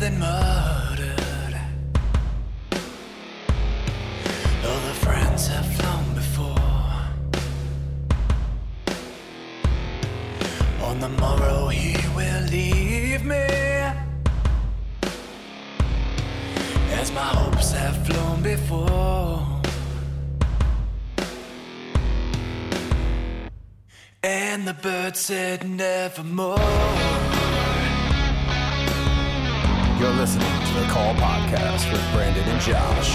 than murdered. All the friends have flown before. On the morrow he will leave me, as my hopes have flown before. And the bird said nevermore. You're listening to the Call Podcast with Brandon and Josh.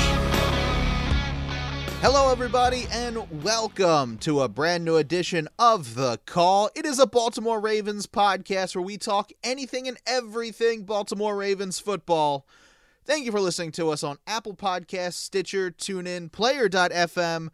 Hello, everybody, and welcome to a brand new edition of The Call. It is a Baltimore Ravens podcast where we talk anything and everything Baltimore Ravens football. Thank you for listening to us on Apple Podcasts, Stitcher, TuneIn, Player.fm,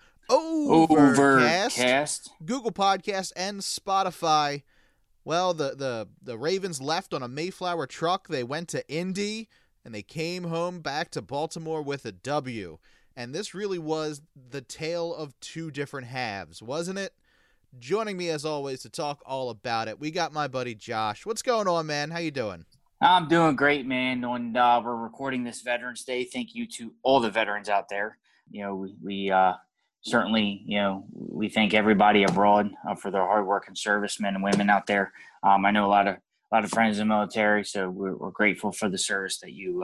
Overcast, Google Podcasts, and Spotify. Well, the Ravens left on a Mayflower truck. They went to Indy, and they came home back to Baltimore with a W. And this really was the tale of two different halves, wasn't it? Joining me, as always, to talk all about it, we got my buddy Josh. What's going on, man? How you doing? I'm doing great, man. And we're recording this Veterans Day. Thank you to all the veterans out there. You know, we certainly, we thank everybody abroad for their hard work and servicemen and women out there. I know a lot of friends in the military, so we're grateful for the service that you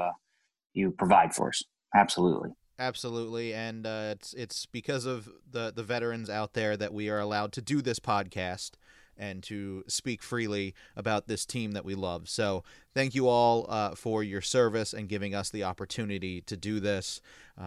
provide for us. Absolutely. Absolutely, and it's because of the veterans out there that we are allowed to do this podcast and to speak freely about this team that we love. So thank you all for your service and giving us the opportunity to do this.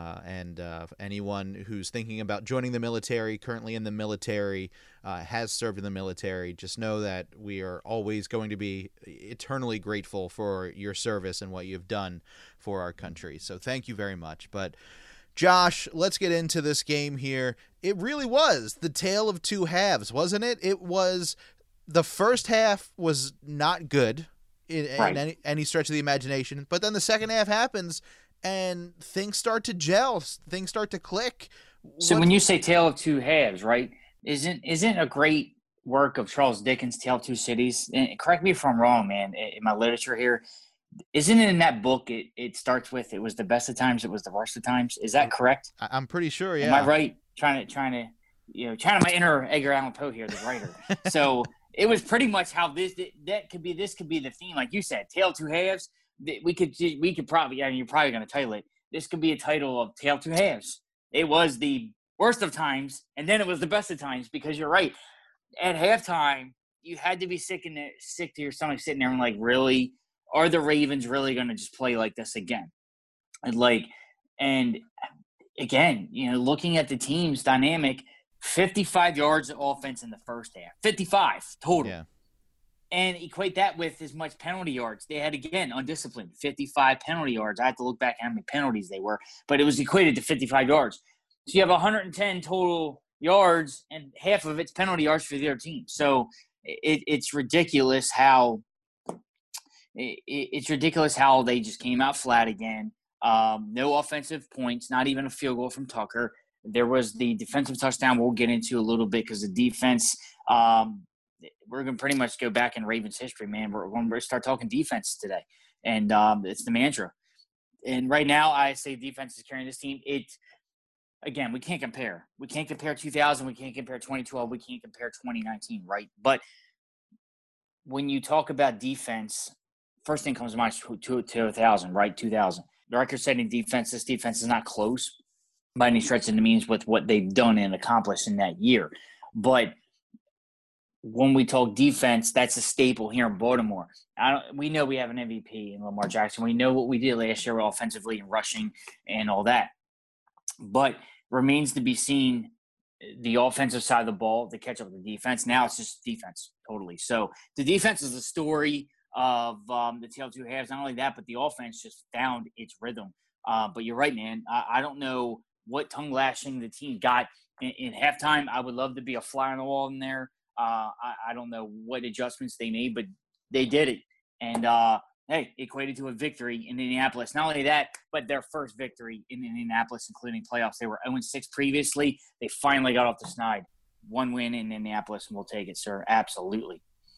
And anyone who's thinking about joining the military, currently in the military, has served in the military, just know that we are always going to be eternally grateful for your service and what you've done for our country. So thank you very much. But Josh, let's get into this game here. It really was the tale of two halves, wasn't it? It was, the first half was not good in any stretch of the imagination, but then the second half happens and things start to gel, things start to click. So when you say tale of two halves, right, isn't a great work of Charles Dickens' Tale of Two Cities? And correct me if I'm wrong, man, in my literature here. Isn't it in that book, it starts with, it was the best of times, it was the worst of times? Is that correct? I'm pretty sure, yeah. Am I right? Trying to my inner Edgar Allan Poe here, the writer. So it was pretty much how this could be the theme, like you said, Tale of Two Halves. We could probably, you're probably going to title it, this could be a title of Tale of Two Halves. It was the worst of times, and then it was the best of times, because you're right. At halftime, you had to be sick to your stomach sitting there and like, really? Are the Ravens really going to just play like this again? And again, looking at the team's dynamic, 55 yards of offense in the first half, 55 total. Yeah. And equate that with as much penalty yards. They had, again, undisciplined, 55 penalty yards. I have to look back at how many penalties they were, but it was equated to 55 yards. So you have 110 total yards, and half of it's penalty yards for the other team. So it's ridiculous how – it's ridiculous how they just came out flat again. No offensive points, not even a field goal from Tucker. There was the defensive touchdown we'll get into a little bit, because the defense, we're going to pretty much go back in Ravens history, man. We're going to start talking defense today, and it's the mantra. And right now, I say defense is carrying this team. Again, we can't compare. We can't compare 2000. We can't compare 2012. We can't compare 2019, right? But when you talk about defense, first thing comes to mind is 2000, right? 2000. The record-setting defense, this defense is not close by any stretch of the means with what they've done and accomplished in that year. But when we talk defense, that's a staple here in Baltimore. We know we have an MVP in Lamar Jackson. We know what we did last year offensively and rushing and all that. But remains to be seen the offensive side of the ball to catch up with the defense. Now it's just defense totally. So the defense is the story of the Tale of Two Halves. Not only that, but the offense just found its rhythm. But you're right, man. I don't know what tongue lashing the team got in halftime. I would love to be a fly on the wall in there. I don't know what adjustments they made, but they did it. And, equated to a victory in Indianapolis. Not only that, but their first victory in Indianapolis, including playoffs. They were 0-6 previously. They finally got off the snide. One win in Indianapolis, and we'll take it, sir. Absolutely.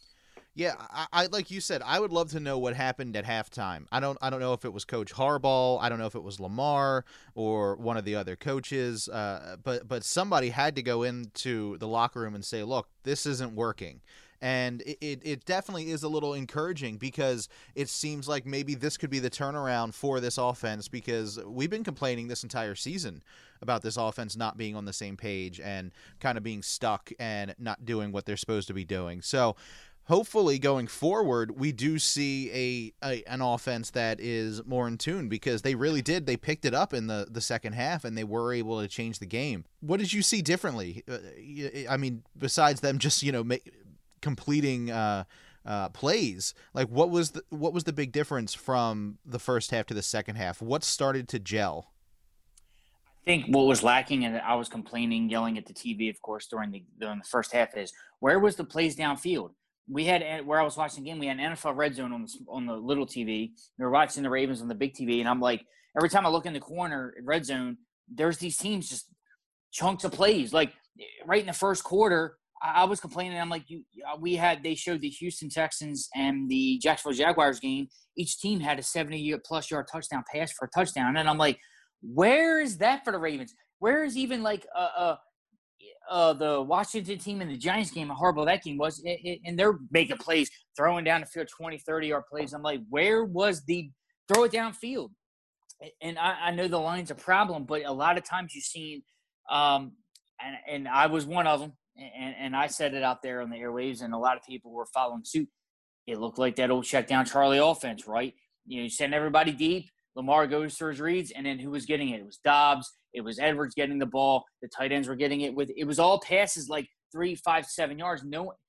Yeah, I like you said, I would love to know what happened at halftime. I don't know if it was Coach Harbaugh, I don't know if it was Lamar or one of the other coaches, but somebody had to go into the locker room and say, "Look, this isn't working." And it definitely is a little encouraging because it seems like maybe this could be the turnaround for this offense, because we've been complaining this entire season about this offense not being on the same page and kind of being stuck and not doing what they're supposed to be doing. So hopefully going forward, we do see an offense that is more in tune, because they really did. They picked it up in the second half and they were able to change the game. What did you see differently? I mean, besides them just, completing plays, like what was the big difference from the first half to the second half? What started to gel? I think what was lacking, and I was complaining, yelling at the TV, of course, during the first half, is where was the plays downfield? We had, where I was watching the game, we had an NFL Red Zone on the little TV. We were watching the Ravens on the big TV, and I'm like, every time I look in the corner, Red Zone, there's these teams just chunks of plays. Like right in the first quarter, I was complaining. I'm like, they showed the Houston Texans and the Jacksonville Jaguars game. Each team had a 70-plus yard touchdown pass for a touchdown, and I'm like, where is that for the Ravens? Where is even like the Washington team and the Giants game, how horrible that game was, and they're making plays, throwing down the field 20, 30-yard plays. I'm like, where was the throw it downfield? And I know the line's a problem, but a lot of times you've seen, and I was one of them, and I said it out there on the airwaves, and a lot of people were following suit. It looked like that old check down Charlie offense, right? You send everybody deep, Lamar goes through his reads, and then who was getting it? It was Dobbs. It was Edwards getting the ball. The tight ends were getting it it was all passes like 3, 5, 7 yards.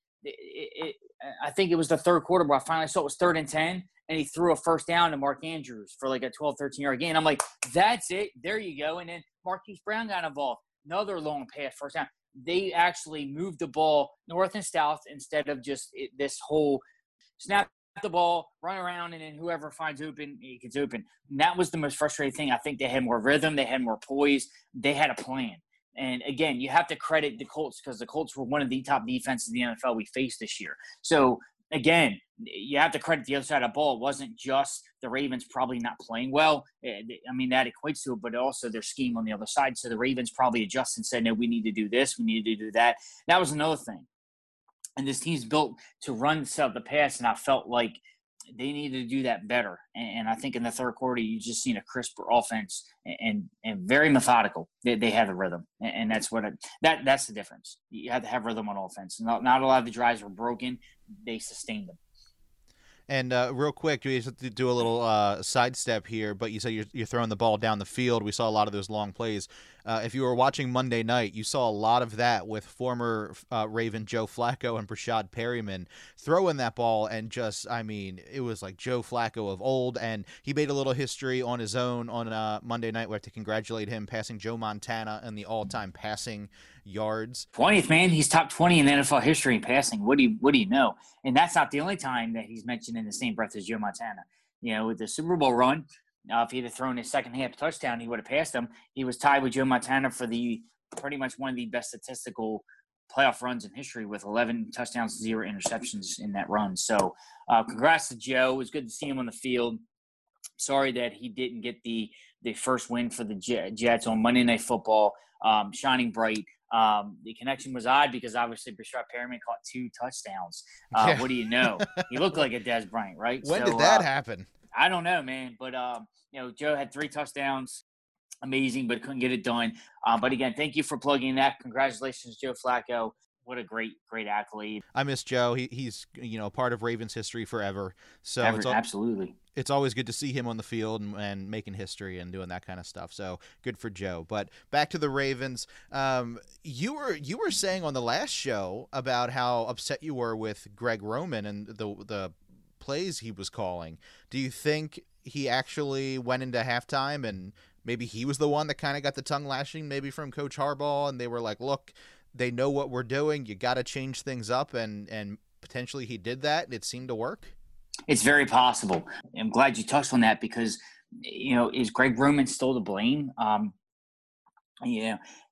I think it was the third quarter where I finally saw it was 3rd and 10, and he threw a first down to Mark Andrews for like a 12, 13-yard gain. I'm like, that's it. There you go. And then Marquise Brown got involved. Another long pass, first down. They actually moved the ball north and south instead of just this whole snap the ball, run around, and then whoever finds open, he gets open. And that was the most frustrating thing. I think they had more rhythm. They had more poise. They had a plan. And, again, you have to credit the Colts, because the Colts were one of the top defenses in the NFL we faced this year. So, again, you have to credit the other side of the ball. It wasn't just the Ravens probably not playing well. I mean, that equates to it, but also their scheme on the other side. So the Ravens probably adjusted and said, no, we need to do this. We need to do that. That was another thing. And this team's built to run the pass, and I felt like they needed to do that better. And I think in the third quarter, you just seen a crisper offense and very methodical. They have the rhythm, and that's that's the difference. You have to have rhythm on offense. Not a lot of the drives were broken; they sustained them. And real quick, we have to do a little sidestep here, but you said you're throwing the ball down the field. We saw a lot of those long plays. If you were watching Monday night, you saw a lot of that with former Raven Joe Flacco and Brashad Perryman throwing that ball, and just, I mean, it was like Joe Flacco of old, and he made a little history on his own on Monday night. We have to congratulate him, passing Joe Montana in the all-time passing yards. 20th, man. He's top 20 in NFL history in passing. What do you know? And that's not the only time that he's mentioned in the same breath as Joe Montana. With the Super Bowl run, if he'd have thrown his second half touchdown, he would have passed him. He was tied with Joe Montana for pretty much one of the best statistical playoff runs in history, with 11 touchdowns, 0 interceptions in that run. So congrats to Joe. It was good to see him on the field. Sorry that he didn't get the first win for the Jets on Monday Night Football. Shining bright. The connection was odd because obviously Brashad Perryman caught 2 touchdowns. What do you know? He looked like a Dez Bryant, right? When did that happen? I don't know, man. But, Joe had 3 touchdowns. Amazing, but couldn't get it done. But, again, thank you for plugging that. Congratulations, Joe Flacco. What a great accolade. I miss Joe. He's a part of Ravens history forever. So absolutely. It's always good to see him on the field and making history and doing that kind of stuff. So good for Joe. But back to the Ravens. You were saying on the last show about how upset you were with Greg Roman and the plays he was calling. Do you think he actually went into halftime and maybe he was the one that kind of got the tongue lashing maybe from Coach Harbaugh, and they were like, look, they know what we're doing. You got to change things up, and potentially he did that, and it seemed to work? It's very possible. I'm glad you touched on that because, is Greg Roman still to blame?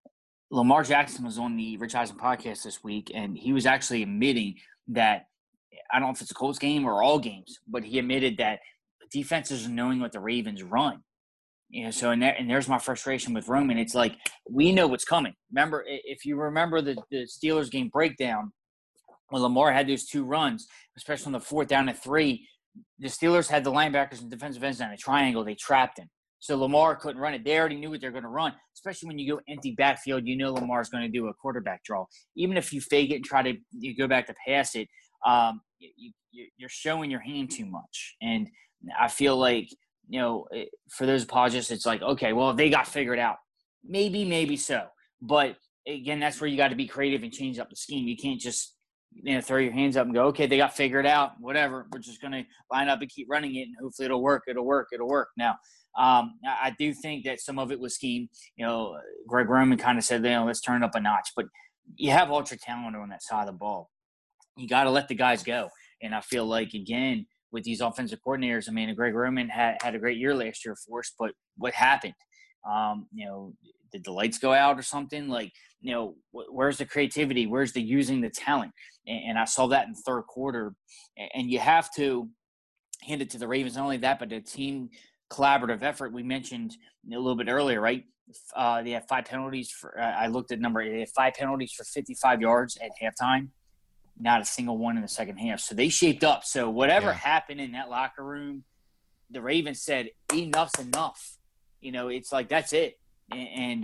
Lamar Jackson was on the Rich Eisen podcast this week, and he was actually admitting that I don't know if it's a Colts game or all games, but he admitted that defenses are knowing what the Ravens run. So and there's my frustration with Roman. It's like, we know what's coming. Remember, if you remember the Steelers game breakdown, when Lamar had those 2 runs, especially on the 4th down and 3, the Steelers had the linebackers and defensive ends down a triangle. They trapped him. So Lamar couldn't run it. They already knew what they're going to run, especially when you go empty backfield. You know Lamar's going to do a quarterback draw. Even if you fake it and try to go back to pass it, you're showing your hand too much. And I feel like, for those apologists, it's like, okay, well, they got figured out. Maybe so. But, again, that's where you got to be creative and change up the scheme. You can't just throw your hands up and go, okay, they got figured out, whatever. We're just going to line up and keep running it, and hopefully it'll work. Now, I do think that some of it was scheme. Greg Roman kind of said, let's turn it up a notch. But you have ultra talent on that side of the ball. You got to let the guys go. And I feel like, again, with these offensive coordinators, Greg Roman had a great year last year for us, but what happened? Did the lights go out or something? Where's the creativity? Where's the using the talent? And I saw that in the 3rd quarter. And you have to hand it to the Ravens. Not only that, but the team collaborative effort we mentioned a little bit earlier, right? They have 5 penalties for. I looked at number. They have 5 penalties for 55 yards at halftime. Not a single one in the second half. So they shaped up. So whatever happened in that locker room, the Ravens said, enough's enough. It's like, that's it. And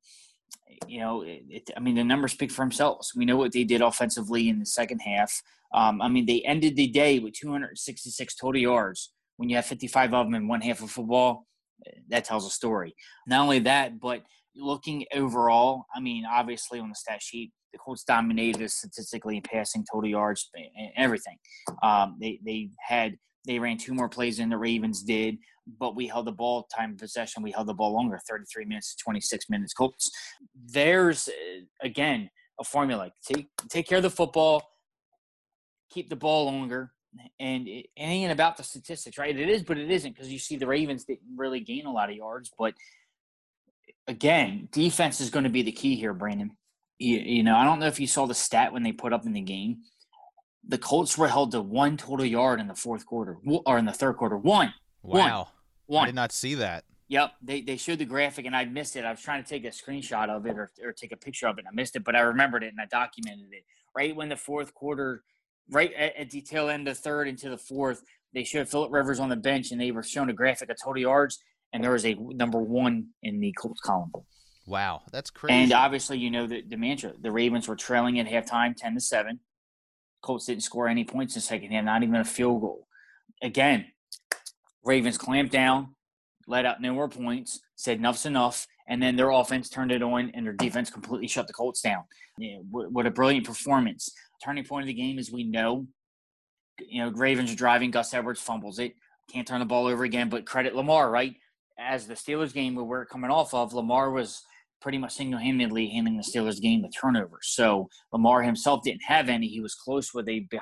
the numbers speak for themselves. We know what they did offensively in the second half. They ended the day with 266 total yards. When you have 55 of them in one half of football, that tells a story. Not only that, but looking overall, obviously on the stat sheet, the Colts dominated us statistically in passing, total yards, and everything. They ran 2 more plays than the Ravens did, but we held the ball time of possession. We held the ball longer, 33 minutes to 26 minutes. Colts, there's, again, a formula. Take care of the football, keep the ball longer, and it ain't about the statistics, right? It is, but it isn't, because you see the Ravens didn't really gain a lot of yards. But, again, defense is going to be the key here, Brandon. I don't know if you saw the stat when they put up in the game. The Colts were held to 1 total yard in the 4th quarter, or in the 3rd quarter. One. Wow. One. I did not see that. Yep. They showed the graphic, and I missed it. I was trying to take a screenshot of it or take a picture of it, and I missed it, but I remembered it, and I documented it. Right when the 4th quarter, right at the tail end of the 3rd into the 4th, they showed Phillip Rivers on the bench, and they were showing a graphic of total yards, and there was a number 1 in the Colts column. Wow, that's crazy. And obviously, the mantra. The Ravens were trailing at halftime 10-7. Colts didn't score any points in the second half, not even a field goal. Again, Ravens clamped down, let out no more points, said enough's enough, and then their offense turned it on, and their defense completely shut the Colts down. What a brilliant performance. Turning point of the game is, we know, Ravens are driving, Gus Edwards fumbles it. Can't turn the ball over again, but credit Lamar, right? As the Steelers game where we're coming off of, Lamar was pretty much single-handedly handling the Steelers game with turnovers. So Lamar himself didn't have any. He was close with a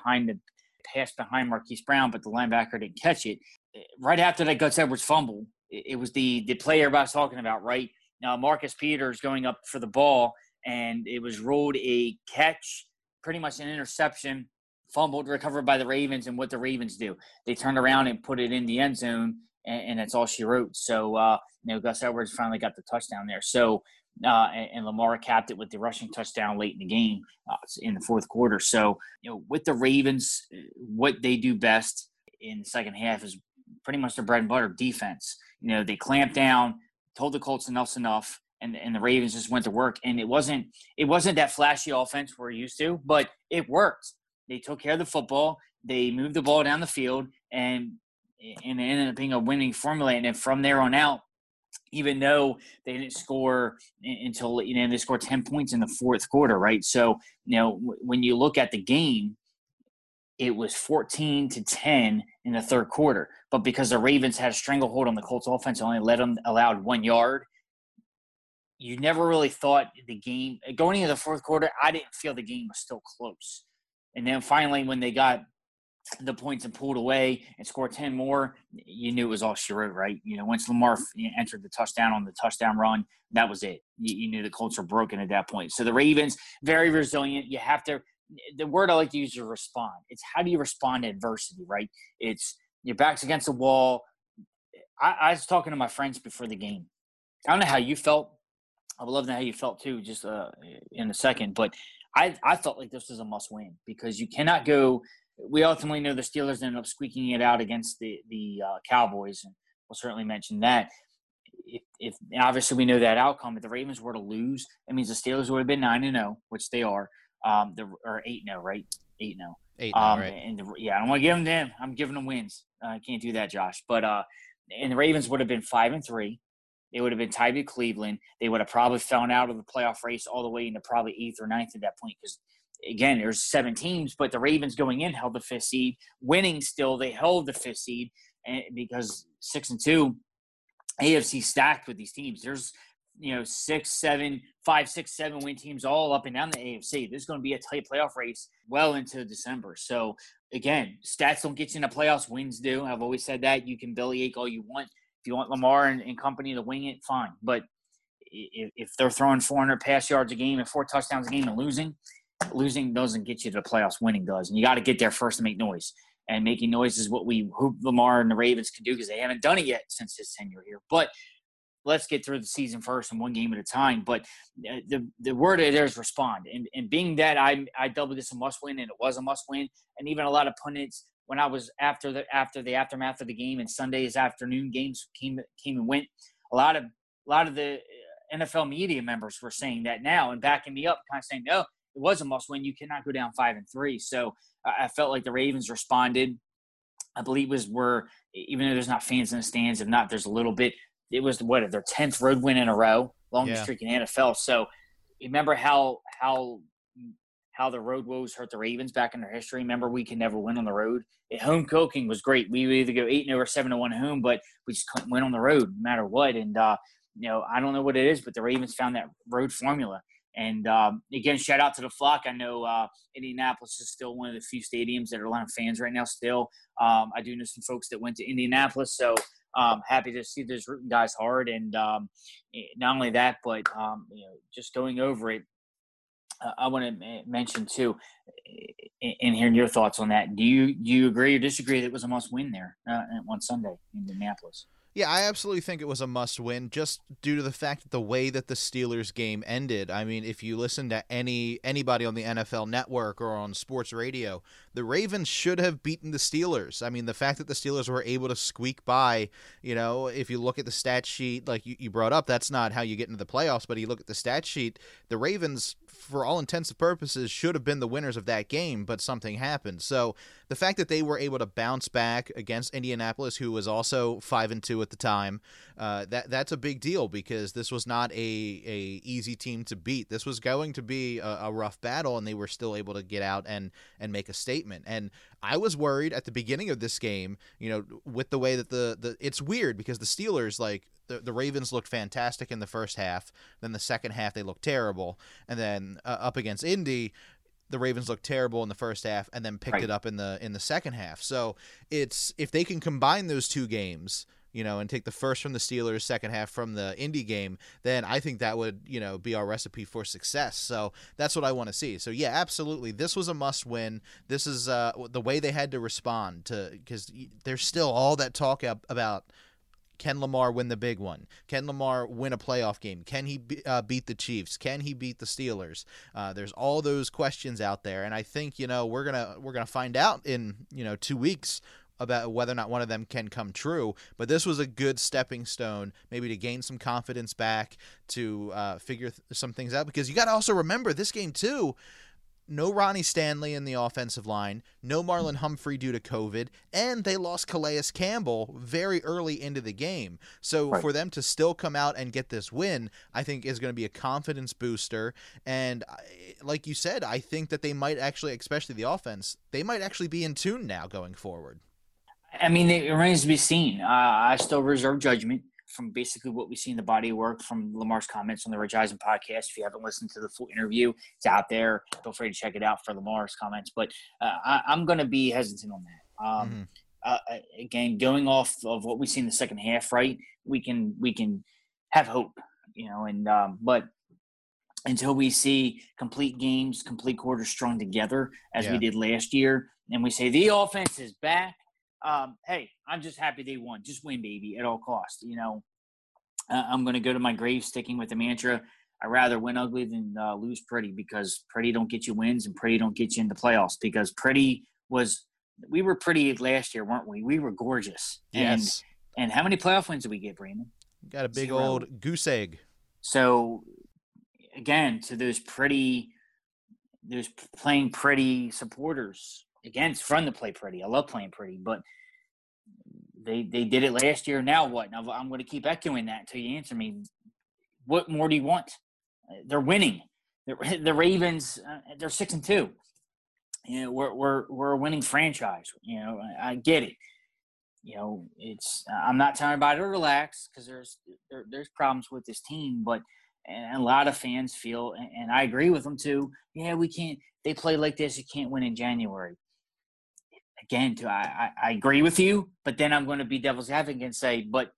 pass behind Marquise Brown, but the linebacker didn't catch it. Right after that Gus Edwards fumble, it was the play everybody's talking about, right? Now, Marcus Peters going up for the ball, and it was ruled a catch, pretty much an interception, fumbled, recovered by the Ravens. And what the Ravens do, they turned around and put it in the end zone, and that's all she wrote. So, Gus Edwards finally got the touchdown there. So, and Lamar capped it with the rushing touchdown late in the game in the 4th quarter. So, with the Ravens, what they do best in the second half is pretty much their bread and butter, defense. They clamped down, told the Colts enough's enough, and the Ravens just went to work. And it wasn't that flashy offense we're used to, but it worked. They took care of the football. They moved the ball down the field, and it ended up being a winning formula. And then from there on out, even though they didn't score until, they scored 10 points in the 4th quarter, right? So, when you look at the game, it was 14-10 in the 3rd quarter. But because the Ravens had a stranglehold on the Colts offense, only allowed 1 yard, you never really thought the game – going into the 4th quarter, I didn't feel the game was still close. And then finally, when they got the points and pulled away and scored 10 more, you knew it was all she wrote, right? Once Lamar entered the touchdown on the touchdown run, that was it. You knew the Colts were broken at that point. So the Ravens, very resilient. You have to the word I like to use is respond. It's how do you respond to adversity, right? It's your back's against the wall. I was talking to my friends before the game. I don't know how you felt. I would love to know how you felt too, just in a second. But I felt like this was a must-win because you cannot go. We ultimately know the Steelers ended up squeaking it out against the Cowboys, and we'll certainly mention that. If obviously we know that outcome, if the Ravens were to lose, it means the Steelers would have been 9-0, which they are, or 8-0, right? 8-0. 8-0, right? And I don't want to give them them. I'm giving them wins. I can't do that, Josh. But and the Ravens would have been 5-3. They would have been tied with Cleveland. They would have probably fallen out of the playoff race all the way into probably 8th or 9th at that point because, again, there's 7 teams, but the Ravens going in held the 5th seed. Winning still, they held the 5th seed and because 6-2, AFC stacked with these teams. There's 5, 6, 7 win teams all up and down the AFC. There's going to be a tight playoff race well into December. So, again, stats don't get you in the playoffs. Wins do. I've always said that. You can bellyache all you want. If you want Lamar and company to wing it, fine. But if they're throwing 400 pass yards a game and 4 touchdowns a game and losing doesn't get you to the playoffs. Winning does. And you got to get there first to make noise. And making noise is what we hope Lamar and the Ravens can do because they haven't done it yet since his tenure here. But let's get through the season first and one game at a time. But the word there is respond. And being that I dubbed this a must-win, and it was a must-win, and even a lot of pundits – when I was after the aftermath of the game and Sunday's afternoon games came and went, a lot of the NFL media members were saying that now and backing me up, kind of saying, no, it was a must win. You cannot go down 5-3. So I felt like the Ravens responded. I believe even though there's not fans in the stands, if not, there's a little bit. It was their 10th road win in a row, longest streak in the NFL. So remember how the road woes hurt the Ravens back in their history. Remember, we can never win on the road. Home cooking was great. We would either go 8-0 or 7-1 home, but we just couldn't win on the road no matter what. And, I don't know what it is, but the Ravens found that road formula. And, again, shout out to the flock. I know Indianapolis is still one of the few stadiums that are allowing fans right now still. I do know some folks that went to Indianapolis, so happy to see those rooting guys hard. And not only that, but, just going over it, I want to mention too, and hearing your thoughts on that. Do you agree or disagree that it was a must-win there on Sunday in Indianapolis? Yeah, I absolutely think it was a must-win just due to the fact that the way that the Steelers game ended. I mean, if you listen to anybody on the NFL Network or on sports radio, the Ravens should have beaten the Steelers. I mean, the fact that the Steelers were able to squeak by, if you look at the stat sheet, like you brought up, that's not how you get into the playoffs, but you look at the stat sheet, the Ravens, for all intents and purposes, should have been the winners of that game, but something happened. So the fact that they were able to bounce back against Indianapolis, who was also 5-2 at the time, that's a big deal because this was not a easy team to beat. This was going to be a rough battle, and they were still able to get out and make a statement. And I was worried at the beginning of this game, with the way that it's weird because the Steelers, like, the Ravens looked fantastic in the first half. Then the second half, they looked terrible. And then up against Indy, the Ravens looked terrible in the first half and then picked it up in the second half. So it's if they can combine those two games, and take the first from the Steelers, second half from the Indy game, then I think that would, be our recipe for success. So that's what I want to see. So, yeah, absolutely. This was a must-win. This is the way they had to respond to because there's still all that talk about can Lamar win the big one? Can Lamar win a playoff game? Can he beat the Chiefs? Can he beat the Steelers? There's all those questions out there, and I think we're gonna find out in 2 weeks about whether or not one of them can come true. But this was a good stepping stone, maybe to gain some confidence back, to figure some things out. Because you got to also remember this game too. No Ronnie Stanley in the offensive line, no Marlon Humphrey due to COVID, and they lost Calais Campbell very early into the game. So for them to still come out and get this win, I think is going to be a confidence booster. And like you said, I think that they might actually, especially the offense, they might actually be in tune now going forward. I mean, it remains to be seen. I still reserve judgment from basically what we see in the body of work from Lamar's comments on the Rich Eisen podcast. If you haven't listened to the full interview, it's out there. Feel free to check it out for Lamar's comments. But I'm going to be hesitant on that. Again, going off of what we see in the second half, right? We can have hope, but until we see complete games, complete quarters strung together as we Yeah. did last year, and we say the offense is back. Hey, I'm just happy they won. Just win, baby, at all costs. I'm going to go to my grave sticking with the mantra: I'd rather win ugly than lose pretty, because pretty don't get you wins and pretty don't get you into playoffs. Because we were pretty last year, weren't we? We were gorgeous. Yes. And how many playoff wins did we get, Brandon? Got a big 0. old goose egg. So again, to those playing pretty supporters, again, it's fun to play pretty. I love playing pretty, but they did it last year. Now what? Now I'm going to keep echoing that until you answer me. What more do you want? They're winning. The Ravens, they're 6-2. We're a winning franchise. I get it. It's I'm not telling everybody to relax, because there's problems with this team, but and a lot of fans feel, and I agree with them too. Yeah, we can't. They play like this. You can't win in January. Again, I agree with you, but then I'm going to be devil's advocate and say, but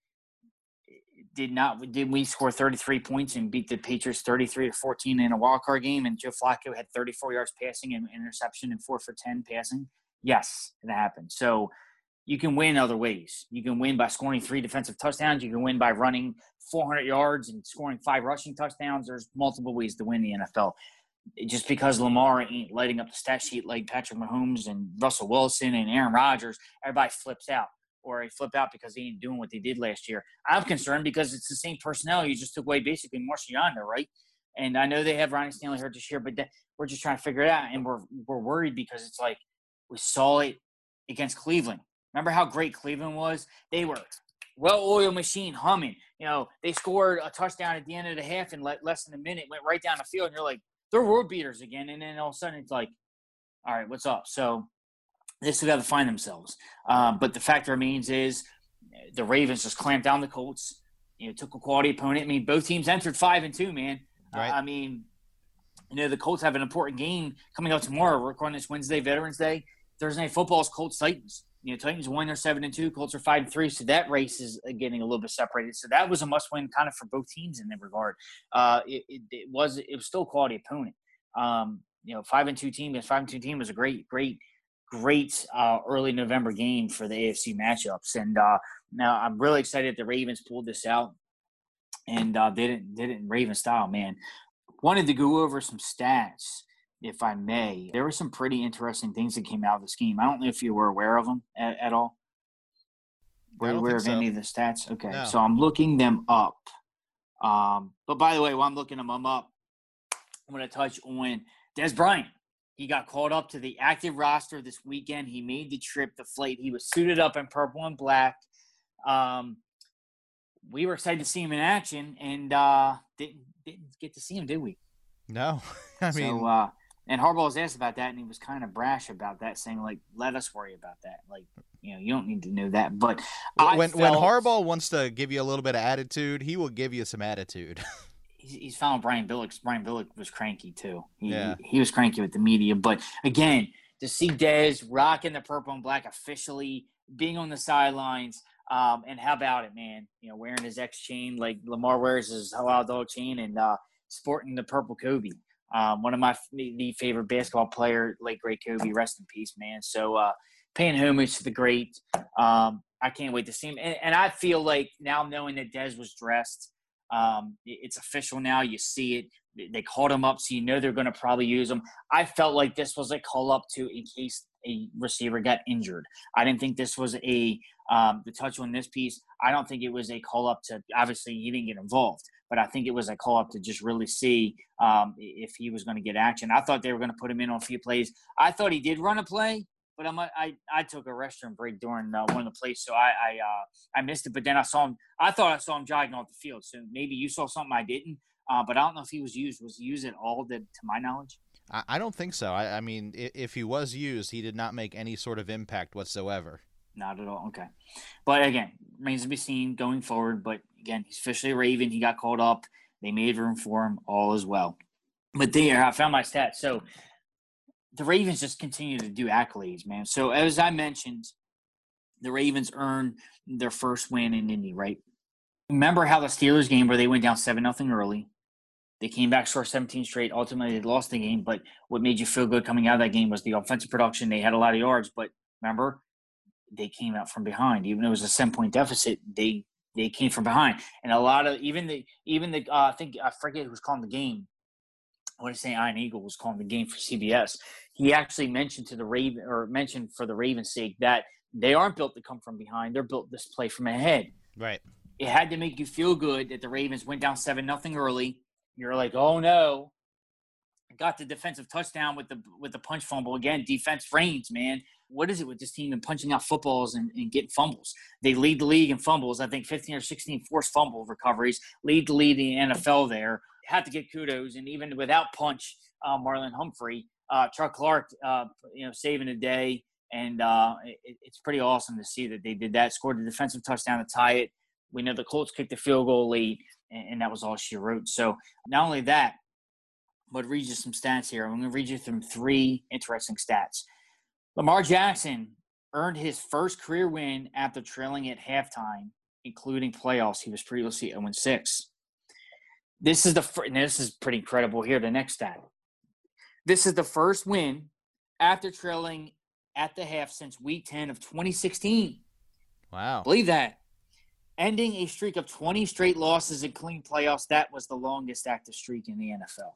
did we score 33 points and beat the Patriots 33-14 in a wild card game? And Joe Flacco had 34 yards passing and interception and 4 for 10 passing. Yes, it happened. So you can win other ways. You can win by scoring 3 defensive touchdowns. You can win by running 400 yards and scoring 5 rushing touchdowns. There's multiple ways to win the NFL. Just because Lamar ain't lighting up the stat sheet like Patrick Mahomes and Russell Wilson and Aaron Rodgers, everybody flips out. Or they flip out because they ain't doing what they did last year. I'm concerned because it's the same personnel. You just took away basically Marshall Yonder, right? And I know they have Ronnie Stanley hurt this year, but we're just trying to figure it out. And we're worried because it's like we saw it against Cleveland. Remember how great Cleveland was? They were well-oiled machine humming. They scored a touchdown at the end of the half in less than a minute, went right down the field, and you're like, they're world beaters again. And then all of a sudden it's like, all right, what's up? So they still got to find themselves. But the fact remains is the Ravens just clamped down the Colts. Took a quality opponent. I mean, both teams entered 5-2, man. Right. The Colts have an important game coming up tomorrow. We're recording this Wednesday, Veterans Day. Thursday Night Football is Colts-Titans. Titans won, they're 7-2. Colts are 5-3. So that race is getting a little bit separated. So that was a must-win kind of for both teams in that regard. It was still a quality opponent. 5-2 team. This 5-2 team was a great early November game for the AFC matchups. And now I'm really excited the Ravens pulled this out and did it in Raven style, man. Wanted to go over some stats, if I may. There were some pretty interesting things that came out of this game. I don't know if you were aware of them at all. Were you aware of any of the stats? Okay, No. So I'm looking them up. But by the way, while I'm looking them up, I'm going to touch on Dez Bryant. He got called up to the active roster this weekend. He made the trip, the flight. He was suited up in purple and black. We were excited to see him in action, and didn't get to see him, did we? No. And Harbaugh was asked about that, and he was kind of brash about that, saying, like, let us worry about that. Like, you don't need to know that. But when Harbaugh wants to give you a little bit of attitude, he will give you some attitude. He's following Brian Billick. Brian Billick was cranky too. He was cranky with the media. But again, to see Dez rocking the purple and black officially, being on the sidelines, and how about it, man? Wearing his X chain like Lamar wears his Halal Dog chain, and sporting the purple Kobe. One of my favorite basketball player, late great Kobe, rest in peace, man. So paying homage to the great. I can't wait to see him. And I feel like now knowing that Dez was dressed, it's official now. You see it. They called him up, so they're going to probably use him. I felt like this was a call up to in case a receiver got injured. I didn't think this was the touch on this piece. I don't think it was a call up to, obviously he didn't get involved, but I think it was a call up to just really see if he was going to get action. I thought they were going to put him in on a few plays. I thought he did run a play, but I took a restroom break during one of the plays, so I missed it. But then I thought I saw him jogging off the field. So maybe you saw something I didn't. But I don't know if he was used. Was he used at all, to my knowledge? I don't think so. I mean, if he was used, he did not make any sort of impact whatsoever. Not at all. Okay. But again, remains to be seen going forward. But again, he's officially a Raven. He got called up. They made room for him. All is well. But there, I found my stats. So the Ravens just continue to do accolades, man. So as I mentioned, the Ravens earned their first win in Indy, right? Remember how the Steelers game where they went down 7-0 early, They came back, scored 17 straight. Ultimately, they lost the game. But what made you feel good coming out of that game was the offensive production. They had a lot of yards, but remember, they came out from behind. Even though it was a 7-point deficit, they came from behind. And a lot of even the I think I forget who was calling the game. I want to say Ian Eagle was calling the game for CBS. He actually mentioned for the Ravens' sake that they aren't built to come from behind. They're built to play from ahead. Right. It had to make you feel good that the Ravens went down 7-0 early. You're like, oh no. Got the defensive touchdown with the punch fumble. Again, defense reigns, man. What is it with this team and punching out footballs and getting fumbles? They lead the league in fumbles. I think 15 or 16 forced fumble recoveries. Lead the league in the NFL there. Had to get kudos. And even without punch, Marlon Humphrey, Chuck Clark, saving the day. And it's pretty awesome to see that they did that. Scored a defensive touchdown to tie it. We know the Colts kicked the field goal late, and that was all she wrote. So not only that, but read you some stats here. I'm going to read you some 3 interesting stats. Lamar Jackson earned his first career win after trailing at halftime, including playoffs. He was previously 0-6. This is pretty incredible here, the next stat. This is the first win after trailing at the half since Week 10 of 2016. Wow. Believe that. Ending a streak of 20 straight losses in clean playoffs, that was the longest active streak in the NFL.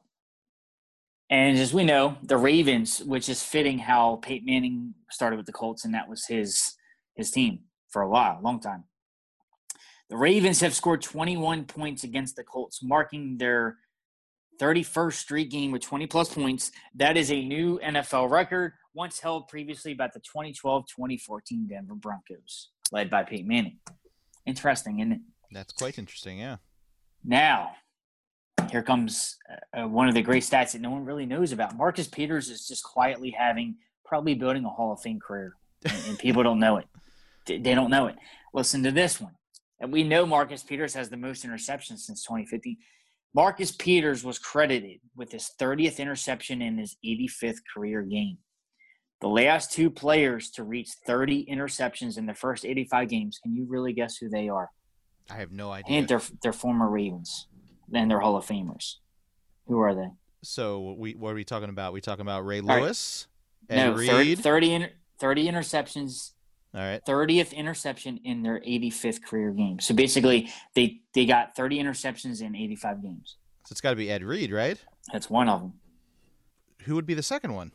And as we know, the Ravens, which is fitting how Peyton Manning started with the Colts, and that was his team for a long time. The Ravens have scored 21 points against the Colts, marking their 31st straight game with 20-plus points. That is a new NFL record, once held previously by the 2012-2014 Denver Broncos, led by Peyton Manning. Interesting, isn't it? That's quite interesting, yeah. Now, here comes one of the great stats that no one really knows about. Marcus Peters is just quietly probably building a Hall of Fame career, and people don't know it. They don't know it. Listen to this one. And we know Marcus Peters has the most interceptions since 2015. Marcus Peters was credited with his 30th interception in his 85th career game. The last 2 players to reach 30 interceptions in the first 85 games, can you really guess who they are? I have no idea. And they're former Ravens. Then they're Hall of Famers. Who are they? So what are we talking about? We talking about Ray Lewis? No, Reed? 30 interceptions. All right. 30th interception in their 85th career game. So basically, they got 30 interceptions in 85 games. So it's got to be Ed Reed, right? That's one of them. Who would be the second one?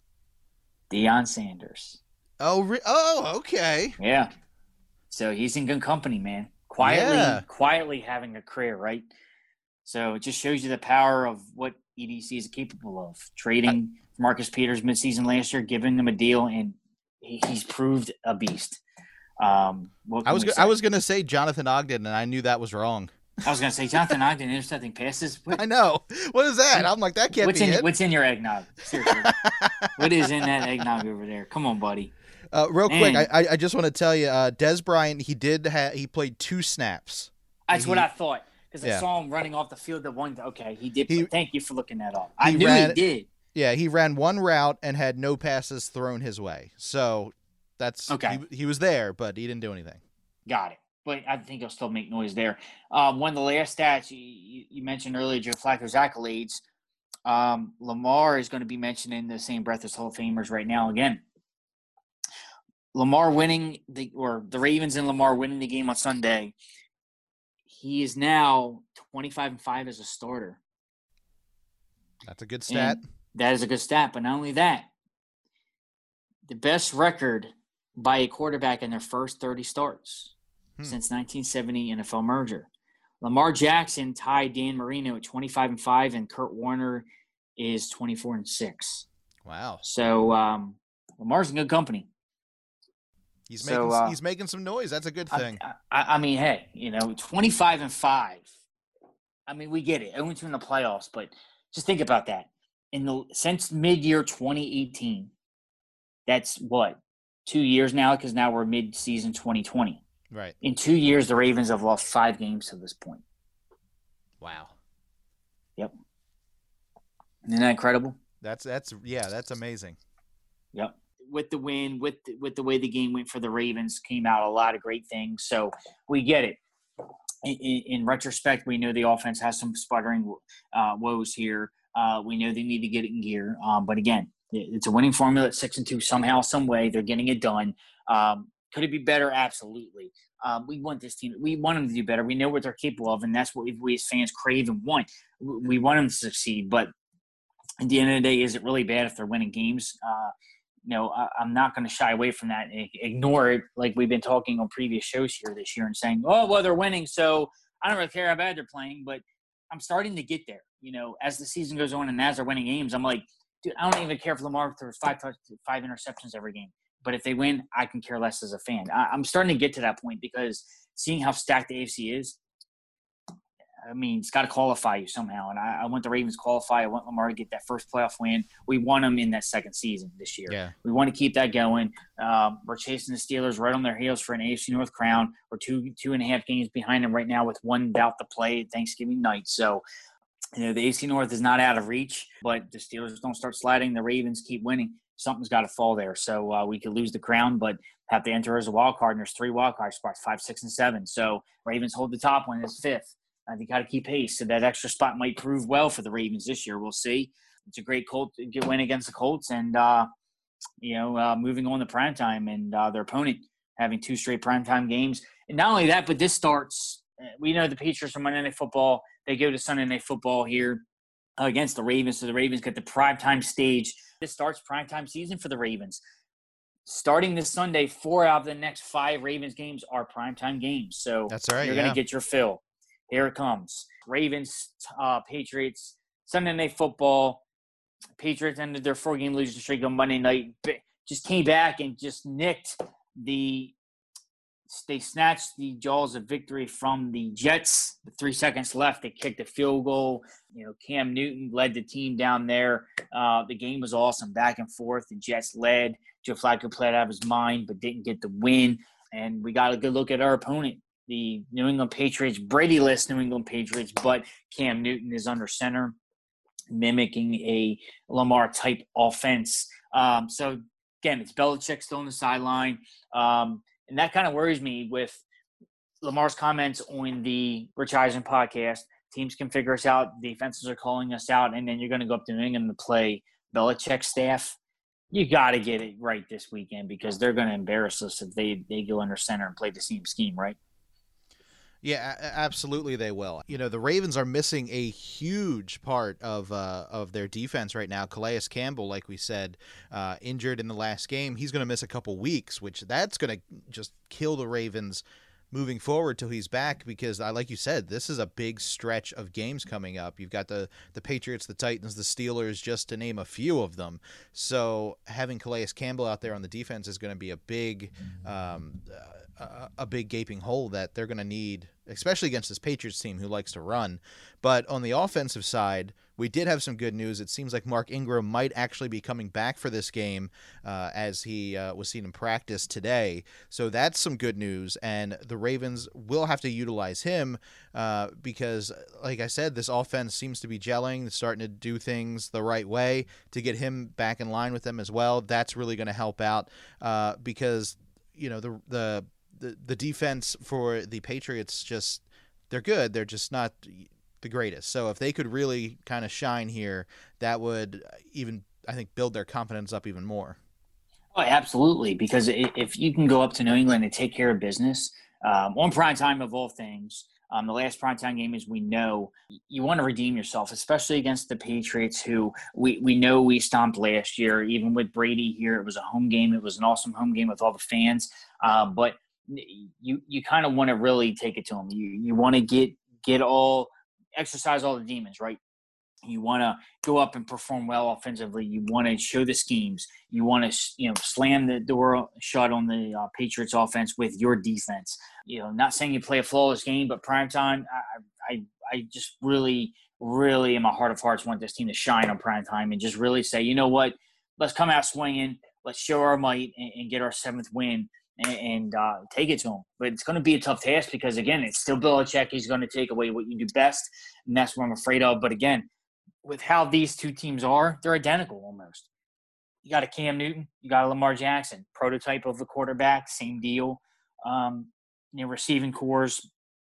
Deion Sanders. Oh, okay. Yeah. So he's in good company, man. Quietly having a career, right? So it just shows you the power of what EDC is capable of. Trading Marcus Peters midseason last year, giving him a deal, and he's proved a beast. I was going to say Jonathan Ogden, and I knew that was wrong. I was going to say Jonathan Ogden intercepting passes. I know. What is that? I'm like, that can't be it. What's in your eggnog? Seriously. What is in that eggnog over there? Come on, buddy. Real quick, I just want to tell you, Dez Bryant, he played 2 snaps. That's what I thought. Because I saw him running off the field he did. Thank you for looking that up. I knew he did. Yeah, he ran 1 route and had no passes thrown his way. So that's okay. He was there, but he didn't do anything. Got it. But I think he'll still make noise there. One of the last stats you mentioned earlier, Joe Flacco's accolades. Lamar is going to be mentioned in the same breath as Hall of Famers right now again. Lamar winning the Ravens and Lamar winning the game on Sunday. He is now 25-5 as a starter. That's a good stat. And that is a good stat, but not only that, the best record by a quarterback in their first 30 starts since 1970 NFL merger. Lamar Jackson tied Dan Marino at 25-5, and Kurt Warner is 24-6. Wow. So Lamar's in good company. He's making some noise. That's a good thing. I mean, hey, 25-5. I mean, we get it. 0-2 in the playoffs, but just think about that. Since mid-year 2018, that's what, 2 years now? Because now we're mid-season 2020. Right. In 2 years, the Ravens have lost 5 games to this point. Wow. Yep. Isn't that incredible? That's amazing. Yep. With the win, with the way the game went for the Ravens, came out a lot of great things. So we get it. in retrospect, we know the offense has some sputtering woes here. We know they need to get it in gear. But again, it's a winning formula at 6-2. Somehow, some way, they're getting it done. Could it be better? Absolutely. We want this team. We want them to do better. We know what they're capable of, and that's what we as fans crave and want. We want them to succeed. But at the end of the day, is it really bad if they're winning games? I'm not going to shy away from that and ignore it like we've been talking on previous shows here this year and saying, oh, well, they're winning, so I don't really care how bad they're playing. But I'm starting to get there. As the season goes on and as they're winning games, I'm like, dude, I don't even care if Lamar throws five interceptions every game. But if they win, I can care less as a fan. I'm starting to get to that point because seeing how stacked the AFC is, I mean, it's got to qualify you somehow. And I want the Ravens to qualify. I want Lamar to get that first playoff win. We want him in that second season this year. Yeah. We want to keep that going. We're chasing the Steelers right on their heels for an AFC North crown. We're 2.5 games behind them right now with one bout to play Thanksgiving night. So, the AFC North is not out of reach, but the Steelers don't start sliding. The Ravens keep winning. Something's got to fall there. So we could lose the crown, but have to enter as a wild card. And there's 3 wild card spots, 5, 6, and 7. So Ravens hold the top one as 5th. They got to keep pace. So that extra spot might prove well for the Ravens this year. We'll see. It's a great win against the Colts, and moving on to primetime and their opponent having 2 straight primetime games. And not only that, but this starts. We know the Patriots from Monday Night Football. They go to Sunday Night Football here against the Ravens. So the Ravens get the primetime stage. This starts primetime season for the Ravens. Starting this Sunday, 4 out of the next 5 Ravens games are primetime games. So that's right. You're going to get your fill. Here it comes. Ravens, Patriots, Sunday Night Football. Patriots ended their 4-game losing streak on Monday night. Just came back and just nicked they snatched the jaws of victory from the Jets. With 3 seconds left, they kicked a field goal. Cam Newton led the team down there. The game was awesome, back and forth. The Jets led. Joe Flacco played out of his mind, but didn't get the win. And we got a good look at our opponent, the New England Patriots, Brady-less New England Patriots, but Cam Newton is under center, mimicking a Lamar-type offense. So, again, it's Belichick still on the sideline. And that kind of worries me with Lamar's comments on the Rich Eisen podcast. Teams can figure us out. Defenses are calling us out. And then you're going to go up to New England to play Belichick's staff. You got to get it right this weekend because they're going to embarrass us if they go under center and play the same scheme, right? Yeah, absolutely they will. The Ravens are missing a huge part of their defense right now. Calais Campbell, like we said, injured in the last game. He's going to miss a couple weeks, which that's going to just kill the Ravens moving forward till he's back because, like you said, this is a big stretch of games coming up. You've got the Patriots, the Titans, the Steelers, just to name a few of them. So having Calais Campbell out there on the defense is going to be a big gaping hole that they're going to need, especially against this Patriots team who likes to run. But on the offensive side, we did have some good news. It seems like Mark Ingram might actually be coming back for this game as he was seen in practice today. So that's some good news, and the Ravens will have to utilize him because, like I said, this offense seems to be gelling, starting to do things the right way. To get him back in line with them as well, that's really going to help out because the defense for the Patriots they're good. They're just not the greatest. So if they could really kind of shine here, that would even, I think, build their confidence up even more. Oh, absolutely. Because if you can go up to New England and take care of business on prime time of all things, the last primetime game, as we know, you want to redeem yourself, especially against the Patriots, who we know we stomped last year. Even with Brady here, it was a home game. It was an awesome home game with all the fans. But you kind of want to really take it to them. You want to exercise all the demons, right? You want to go up and perform well offensively. You want to show the schemes. You want to, slam the door shut on the Patriots offense with your defense. Not saying you play a flawless game, but primetime, I just really, really in my heart of hearts want this team to shine on primetime and just really say, you know what, let's come out swinging. Let's show our might and get our 7th win and take it to him. But it's going to be a tough task because, again, it's still Belichick. He's going to take away what you do best, and that's what I'm afraid of. But, again, with how these two teams are, they're identical almost. You got a Cam Newton, you got a Lamar Jackson, prototype of the quarterback, same deal. Receiving cores,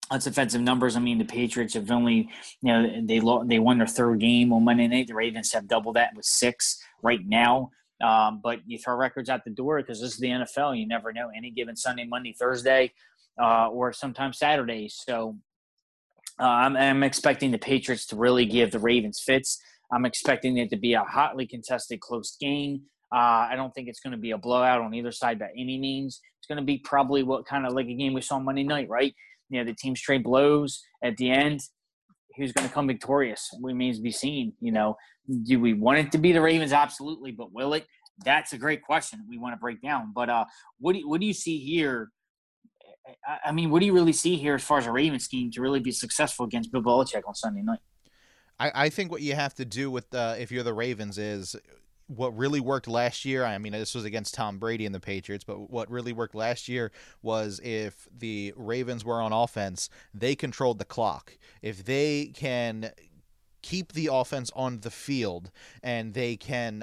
That's offensive numbers. I mean, the Patriots have only, they won their third game on Monday night. The Ravens have doubled that with 6 right now. But you throw records out the door because this is the NFL. You never know. Any given Sunday, Monday, Thursday, or sometimes Saturday. So I'm expecting the Patriots to really give the Ravens fits. I'm expecting it to be a hotly contested, close game. I don't think it's going to be a blowout on either side by any means. It's going to be probably what kind of like a game we saw Monday night, right? The teams trade blows at the end. Who's going to come victorious? Remains to be seen. Do we want it to be the Ravens? Absolutely, but will it? That's a great question we want to break down. But what do you see here? I mean, what do you really see here as far as a Ravens scheme to really be successful against Bill Belichick on Sunday night? I think what you have to do with if you're the Ravens is what really worked last year. I mean, this was against Tom Brady and the Patriots, but what really worked last year was if the Ravens were on offense, they controlled the clock. If they can keep the offense on the field and they can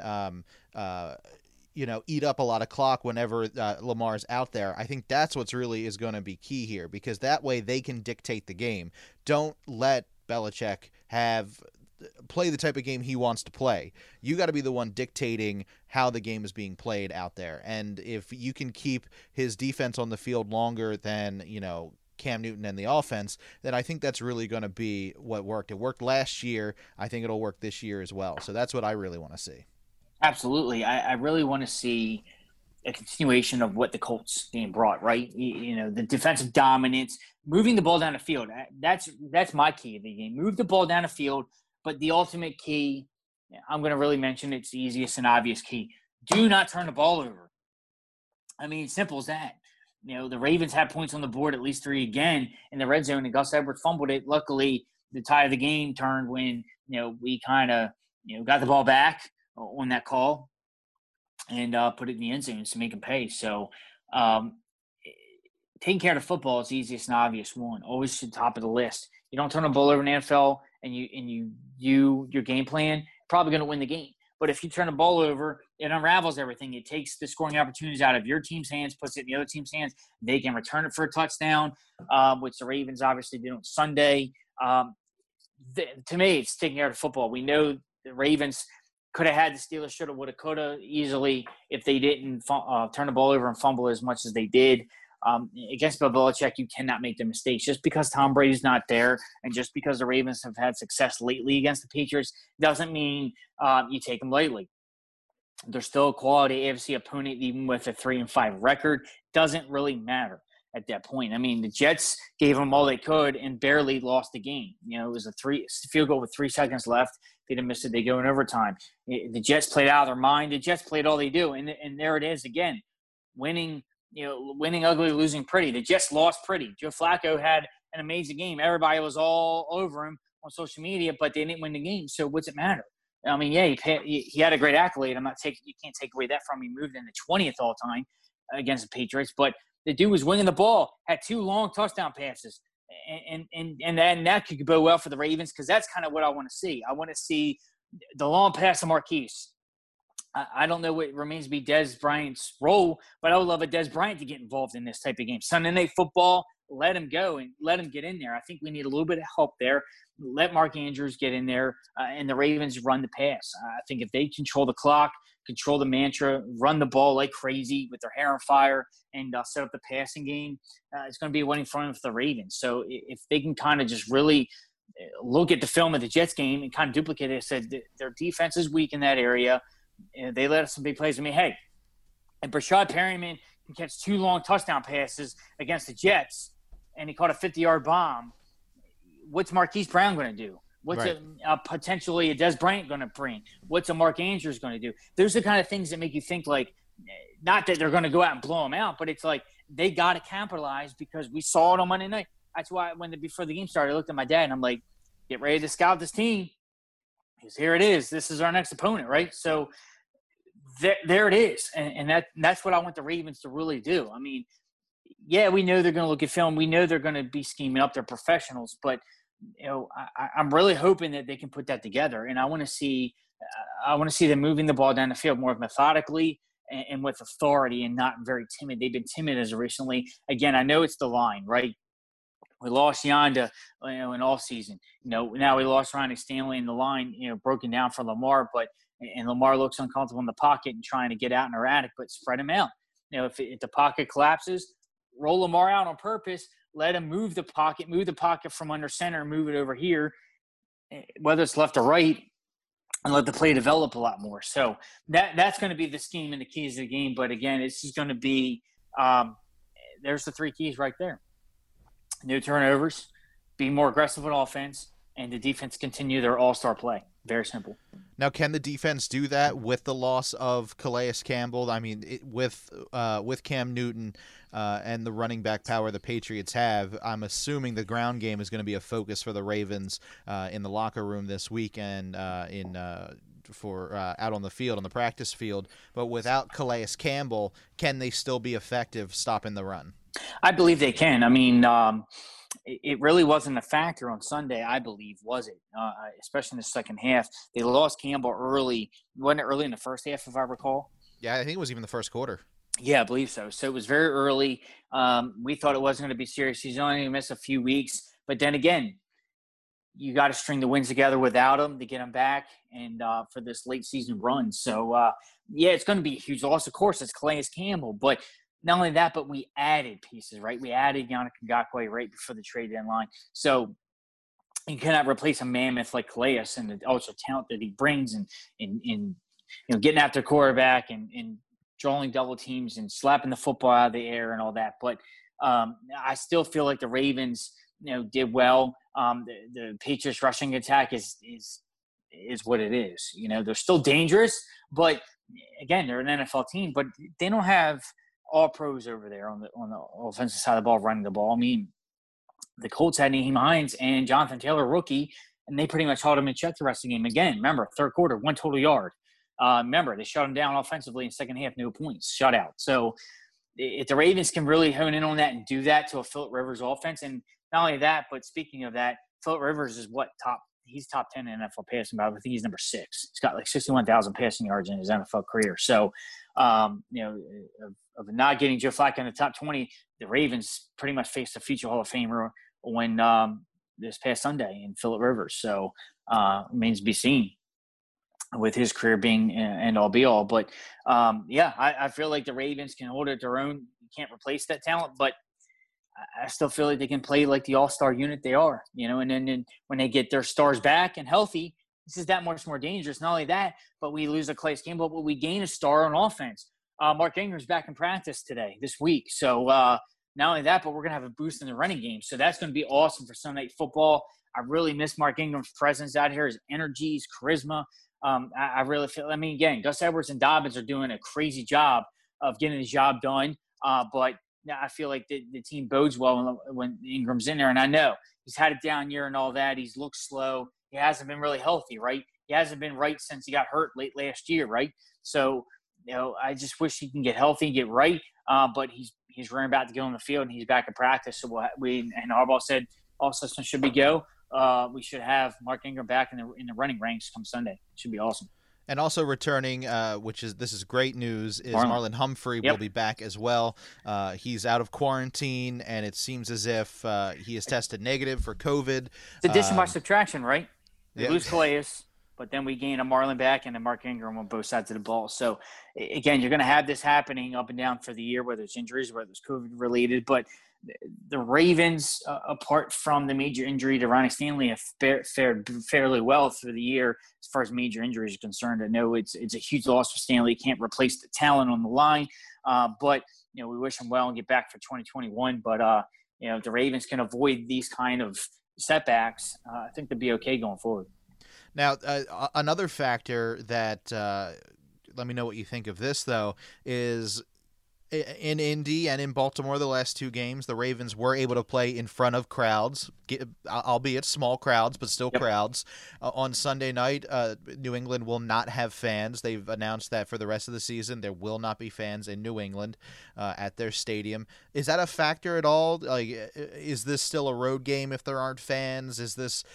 eat up a lot of clock whenever Lamar's out there, I think that's what's really is going to be key here, because that way they can dictate the game. Don't let Belichick play the type of game he wants to play. You got to be the one dictating how the game is being played out there. And if you can keep his defense on the field longer than, Cam Newton and the offense, then I think that's really going to be what worked. It worked last year. I think it'll work this year as well. So that's what I really want to see. Absolutely. I really want to see a continuation of what the Colts game brought, right? The defensive dominance, moving the ball down the field. That's my key of the game. Move the ball down the field. But the ultimate key, I'm going to really mention it's the easiest and obvious key. Do not turn the ball over. I mean, simple as that. The Ravens had points on the board, at least 3 again, in the red zone, and Gus Edwards fumbled it. Luckily, the tie of the game turned when, we kind of, got the ball back on that call and put it in the end zone to make them pay. So taking care of the football is the easiest and obvious one. Always to the top of the list. You don't turn the ball over in the NFL and your game plan, probably going to win the game. But if you turn the ball over, it unravels everything. It takes the scoring opportunities out of your team's hands, puts it in the other team's hands. They can return it for a touchdown, which the Ravens obviously did on Sunday. To me, it's taking care of the football. We know the Ravens could have had the Steelers, should have, would have, could have easily if they didn't turn the ball over and fumble as much as they did. Against Bill Belichick, you cannot make the mistakes. Just because Tom Brady's not there and just because the Ravens have had success lately against the Patriots doesn't mean you take them lightly. They're still a quality AFC opponent, even with a 3-5 record. Doesn't really matter at that point. I mean, the Jets gave them all they could and barely lost the game. It was a field goal with 3 seconds left. If they didn't miss it, they go in overtime. The Jets played out of their mind. The Jets played all they do, and there it is again, winning ugly, losing pretty. The Jets lost pretty. Joe Flacco had an amazing game. Everybody was all over him on social media, but they didn't win the game. So what's it matter? I mean, yeah, he had a great accolade. You can't take away that from him. He moved in the 20th all time against the Patriots, but the dude was winning the ball, had 2 long touchdown passes, and that could go well for the Ravens because that's kind of what I want to see. I want to see the long pass to Marquise. I don't know what remains to be Dez Bryant's role, but I would love a Dez Bryant to get involved in this type of game. Sunday Night Football, let him go and let him get in there. I think we need a little bit of help there. Let Mark Andrews get in there, and the Ravens run the pass. I think if they control the clock, control the mantra, run the ball like crazy with their hair on fire, and set up the passing game, it's going to be a winning front for the Ravens. So if they can kind of just really look at the film of the Jets game and kind of duplicate it, said their defense is weak in that area. They let us some big plays. I mean, hey, and Brashad Perryman can catch 2 long touchdown passes against the Jets, and he caught a 50-yard bomb. What's Marquise Brown going to do? What's potentially a Dez Bryant going to bring? What's a Mark Andrews going to do? Those are the kind of things that make you think, like, not that they're going to go out and blow them out, but it's like they got to capitalize because we saw it on Monday night. That's why before the game started, I looked at my dad, and I'm like, get ready to scout this team. Because here it is. This is our next opponent, right? So there it is. And that's what I want the Ravens to really do. I mean, yeah, we know they're going to look at film. We know they're going to be scheming up. They're professionals. But, I'm really hoping that they can put that together. And I want to see them moving the ball down the field more methodically and with authority and not very timid. They've been timid as of recently. Again, I know it's the line, right? We lost Yonda, in all season. Now we lost Ronnie Stanley in the line, broken down for Lamar, and Lamar looks uncomfortable in the pocket and trying to get out and erratic, but spread him out. If the pocket collapses, roll Lamar out on purpose, let him move the pocket from under center and move it over here, whether it's left or right, and let the play develop a lot more. So that's going to be the scheme and the keys of the game. But again, it's just going to be there's the three keys right there. No turnovers, be more aggressive on offense, and the defense continue their all-star play. Very simple. Now, can the defense do that with the loss of Calais Campbell? I mean, with Cam Newton and the running back power the Patriots have, I'm assuming the ground game is going to be a focus for the Ravens in the locker room this weekend out on the field, on the practice field. But without Calais Campbell, can they still be effective stopping the run? I believe they can. I mean, it really wasn't a factor on Sunday, I believe, was it? Especially in the second half. They lost Campbell early. Wasn't it early in the first half, if I recall? Yeah, I think it was even the first quarter. Yeah, I believe so. So it was very early. We thought it wasn't going to be serious. He's only going to miss a few weeks. But then again, you got to string the wins together without him to get him back and for this late season run. So, it's going to be a huge loss. Of course, it's Calais Campbell. But not only that, but we added pieces, right? We added Yannick Ngakoue right before the trade deadline. So you cannot replace a mammoth like Calais and the ultra talent that he brings and getting after quarterback and drawing double teams and slapping the football out of the air and all that. But I still feel like the Ravens, did well. The Patriots rushing attack is what it is. They're still dangerous, but again, they're an NFL team, but they don't have all pros over there on the offensive side of the ball running the ball. I mean, the Colts had Nyheim Hines and Jonathan Taylor, rookie, and they pretty much held him in check the rest of the game. Again, remember, third quarter, 1 total yard. Remember, they shut him down offensively in the second half, no points, shutout. So if the Ravens can really hone in on that and do that to a Philip Rivers offense, and not only that, but speaking of that, Philip Rivers is he's top 10 in NFL passing, but I think he's number 6. He's got like 61,000 passing yards in his NFL career. So, of not getting Joe Flacco in the top 20, the Ravens pretty much faced a future Hall of Famer when this past Sunday in Philip Rivers. So, remains to be seen with his career being end all be all. But, I feel like the Ravens can hold it their own. You can't replace that talent, but I still feel like they can play like the all-star unit they are, and then when they get their stars back and healthy, this is that much more dangerous. Not only that, but we lose a Calais Campbell, but we gain a star on offense. Mark Ingram's back in practice this week. So not only that, but we're going to have a boost in the running game. So that's going to be awesome for Sunday Night Football. I really miss Mark Ingram's presence out here, his energy, his charisma. I really feel, again, Gus Edwards and Dobbins are doing a crazy job of getting the job done. But I feel like the team bodes well when Ingram's in there. And I know he's had a down year and all that. He's looked slow. He hasn't been really healthy, right? He hasn't been right since he got hurt late last year, right? So, I just wish he can get healthy and get right. But he's running about to get on the field and he's back in practice. So and Harbaugh said all systems should be go. We should have Mark Ingram back in the running ranks come Sunday. It should be awesome. And also returning, this is great news, is Marlon Humphrey will be back as well. He's out of quarantine, and it seems as if he is tested negative for COVID. It's addition by subtraction, right? We lose Calais, but then we gain a Marlon back and a Mark Ingram on both sides of the ball. So, again, you're going to have this happening up and down for the year, whether it's injuries, whether it's COVID-related. But the Ravens, apart from the major injury to Ronnie Stanley, have fared fairly well through the year as far as major injuries are concerned. I know it's a huge loss for Stanley. Can't replace the talent on the line, but we wish him well and get back for 2021. But if the Ravens can avoid these kind of setbacks, I think they'll be okay going forward. Now, another factor that let me know what you think of this, though, is in Indy and in Baltimore the last 2 games, the Ravens were able to play in front of crowds, albeit small crowds, but still crowds. On Sunday night, New England will not have fans. They've announced that for the rest of the season, there will not be fans in New England at their stadium. Is that a factor at all? Like, is this still a road game if there aren't fans? Is this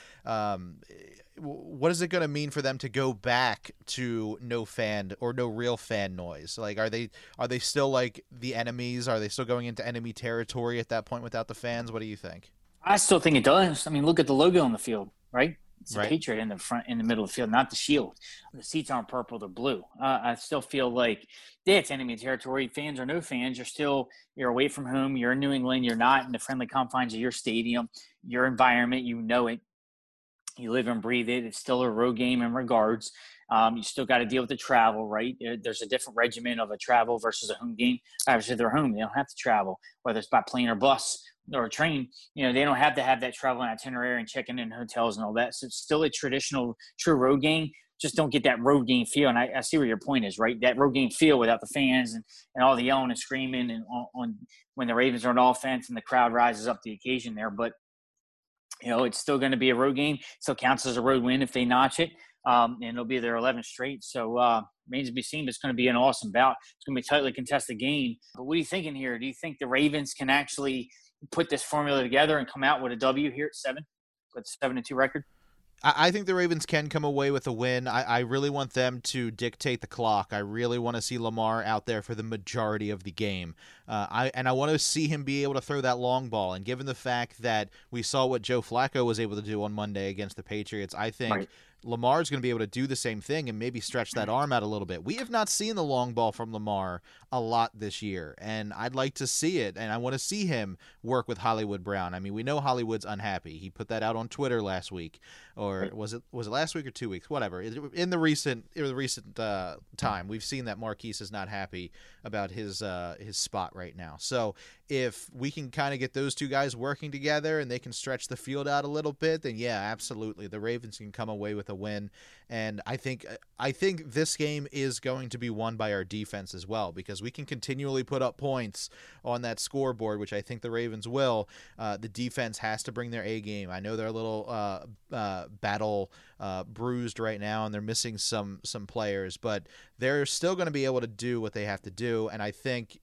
what is it going to mean for them to go back to no fan or no real fan noise? Like, are they still like the enemies? Are they still going into enemy territory at that point without the fans? What do you think? I still think it does. I mean, look at the logo on the field, right? It's a Right. Patriot in the front, in the middle of the field, not the shield. The seats aren't purple; they're blue. I still feel like, yeah, it's enemy territory. Fans or no fans, you're away from home. You're in New England. You're not in the friendly confines of your stadium, your environment. You know it. You live and breathe it. It's still a road game in regards. You still got to deal with the travel, right? There's a different regimen of a travel versus a home game. Obviously, they're home. They don't have to travel, whether it's by plane or bus or a train. They don't have to have that travel and itinerary and checking in hotels and all that. So it's still a traditional, true road game. Just don't get that road game feel. And I see where your point is, right? That road game feel without the fans and all the yelling and screaming and on when the Ravens are on offense and the crowd rises up to the occasion there. But it's still going to be a road game. Still counts as a road win if they notch it. And it'll be their 11th straight. So remains to be seen. But it's going to be an awesome bout. It's going to be a tightly contested game. But what are you thinking here? Do you think the Ravens can actually put this formula together and come out with a W here at 7, with a 7-2 record? I think the Ravens can come away with a win. I really want them to dictate the clock. I really want to see Lamar out there for the majority of the game. I want to see him be able to throw that long ball. And given the fact that we saw what Joe Flacco was able to do on Monday against the Patriots, I think Right. Lamar's going to be able to do the same thing and maybe stretch that arm out a little bit. We have not seen the long ball from Lamar a lot this year, and I'd like to see it, and I want to see him work with Hollywood Brown. I mean, we know Hollywood's unhappy. He put that out on Twitter last week, or Right. was it last week or 2 weeks? Whatever. In the recent time, we've seen that Marquise is not happy about his spot right now. So if we can kind of get those two guys working together and they can stretch the field out a little bit, then yeah, absolutely, the Ravens can come away with a win. And I think this game is going to be won by our defense as well, because we can continually put up points on that scoreboard, which I think the Ravens will. The defense has to bring their A game. I know they're a little battle bruised right now, and they're missing some players, but they're still going to be able to do what they have to do. And I think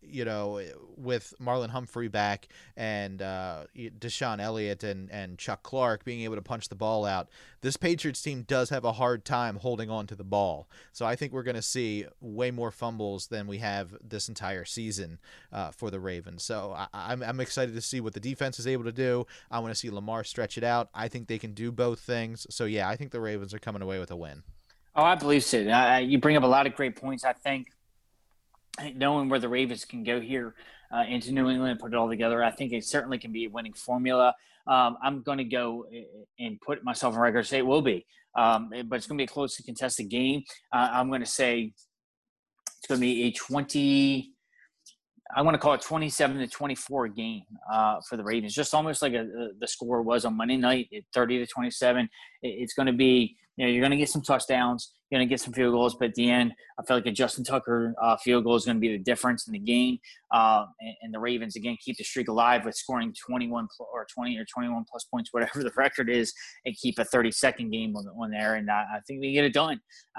with Marlon Humphrey back and Deshaun Elliott and Chuck Clark being able to punch the ball out, this Patriots team does have a hard time holding on to the ball. So I think we're going to see way more fumbles than we have this entire season for the Ravens. So I'm excited to see what the defense is able to do. I want to see Lamar stretch it out. I think they can do both things. So yeah, I think the Ravens are coming away with a win. Oh, I believe so. You bring up a lot of great points. I think knowing where the Ravens can go here into New England and put it all together, I think it certainly can be a winning formula. I'm going to go and put myself on record and say it will be. But it's going to be a closely contested game. I'm going to say it's going to be I want to call it 27-24 game for the Ravens. Just almost like the score was on Monday night, 30-27. It's going to be, you're going to get some touchdowns. You're going to get some field goals, but at the end, I feel like a Justin Tucker field goal is going to be the difference in the game. And the Ravens, again, keep the streak alive with scoring 21 or 20 or 21 plus points, whatever the record is, and keep a 30-second game on there. And I think we get it done.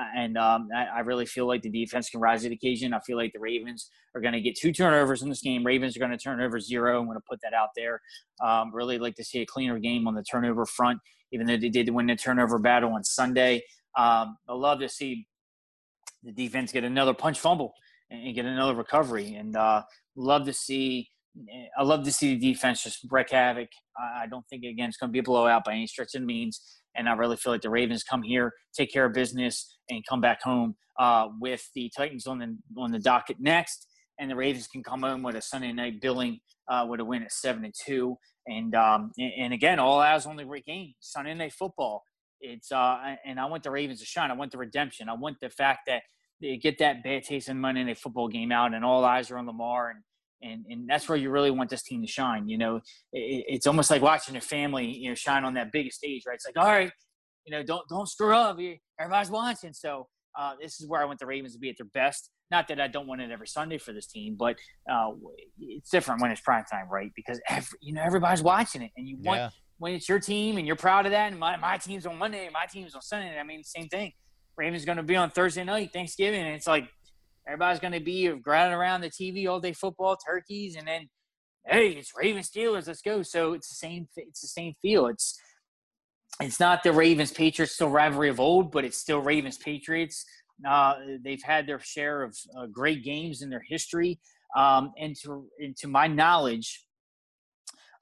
I really feel like the defense can rise to the occasion. I feel like the Ravens are going to get 2 turnovers in this game. Ravens are going to turn over 0. I'm going to put that out there. Really like to see a cleaner game on the turnover front, even though they did win the turnover battle on Sunday. I love to see the defense get another punch fumble and get another recovery, and love to see the defense just wreak havoc. I don't think, again, it's going to be a blowout by any stretch of the means, and I really feel like the Ravens come here, take care of business, and come back home with the Titans on the docket next, and the Ravens can come home with a Sunday night billing with a win at 7-2, and again, all eyes on the great game, Sunday night football. It's and I want the Ravens to shine. I want the redemption. I want the fact that they get that bad taste in Monday Night Football game out, and all eyes are on Lamar, and that's where you really want this team to shine. It's almost like watching your family, shine on that biggest stage, right? It's like, all right, don't screw up. Everybody's watching. So this is where I want the Ravens to be at their best. Not that I don't want it every Sunday for this team, but it's different when it's prime time, right? Because everybody's watching it, and you want. Yeah. When it's your team and you're proud of that, and my team's on Monday, my team's on Sunday, I mean, same thing. Ravens going to be on Thursday night, Thanksgiving, and it's like everybody's going to be gathered around the TV all day, football, turkeys, and then, hey, it's Ravens Steelers, let's go. So it's the same feel. It's not the Ravens Patriots still rivalry of old, but it's still Ravens Patriots. They've had their share of great games in their history, and to my knowledge,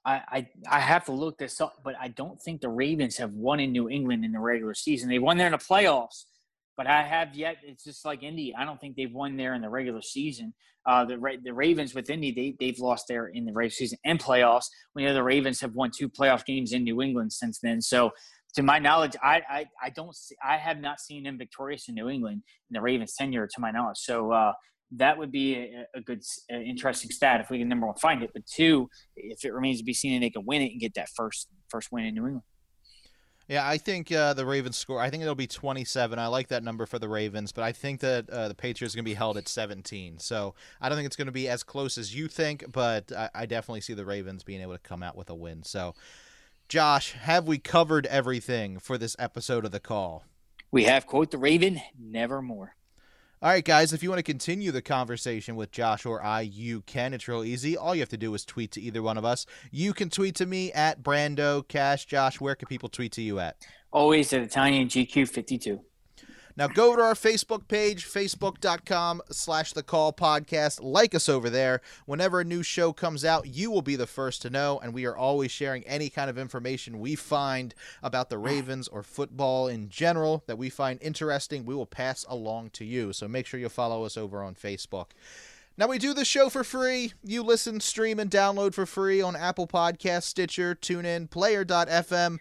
I have to look this up, but I don't think the Ravens have won in New England in the regular season. They won there in the playoffs, but I have yet. It's just like Indy. I don't think they've won there in the regular season. The Ravens with Indy, they've lost there in the regular season and playoffs. We know the Ravens have won 2 playoff games in New England since then. So, to my knowledge, I have not seen them victorious in New England in the Ravens' tenure, to my knowledge. So that would be a good, interesting stat if we can, number one, find it, but 2, if it remains to be seen and they can win it and get that first win in New England. Yeah, I think the Ravens score, I think it'll be 27. I like that number for the Ravens, but I think that the Patriots are going to be held at 17. So I don't think it's going to be as close as you think, but I definitely see the Ravens being able to come out with a win. So, Josh, have we covered everything for this episode of The Call? We have. Quote the Raven, nevermore. All right, guys, if you want to continue the conversation with Josh or I, you can. It's real easy. All you have to do is tweet to either one of us. You can tweet to me at Brando Cash. Josh, where can people tweet to you at? Always at Italian GQ52. Now go over to our Facebook page, facebook.com/The Call Podcast. Like us over there. Whenever a new show comes out, you will be the first to know, and we are always sharing any kind of information we find about the Ravens or football in general that we find interesting. We will pass along to you, so make sure you follow us over on Facebook. Now, we do the show for free. You listen, stream, and download for free on Apple Podcasts, Stitcher, TuneIn, Player.fm,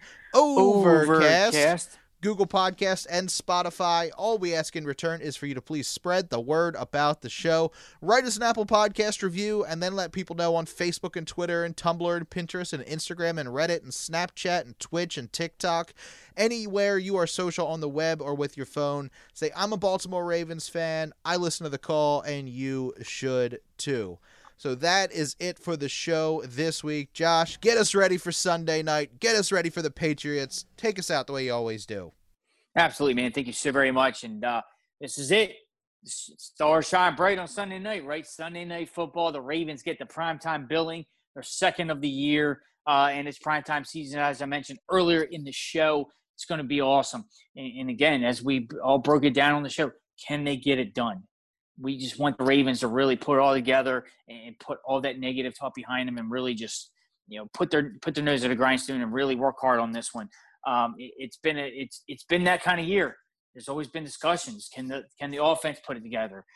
Overcast, Google Podcasts, and Spotify. All we ask in return is for you to please spread the word about the show. Write us an Apple Podcast review, and then let people know on Facebook and Twitter and Tumblr and Pinterest and Instagram and Reddit and Snapchat and Twitch and TikTok. Anywhere you are social on the web or with your phone, say, I'm a Baltimore Ravens fan, I listen to The Call, and you should too. So that is it for the show this week. Josh, get us ready for Sunday night. Get us ready for the Patriots. Take us out the way you always do. Absolutely, man. Thank you so very much. And this is it. Stars shine bright on Sunday night, right? Sunday Night Football. The Ravens get the primetime billing. Their second of the year. And it's primetime season, as I mentioned earlier in the show. It's going to be awesome. And again, as we all broke it down on the show, can they get it done? We just want the Ravens to really put it all together and put all that negative talk behind them and really just, put their nose to the grindstone and really work hard on this one. It's been that kind of year. There's always been discussions. Can the offense put it together?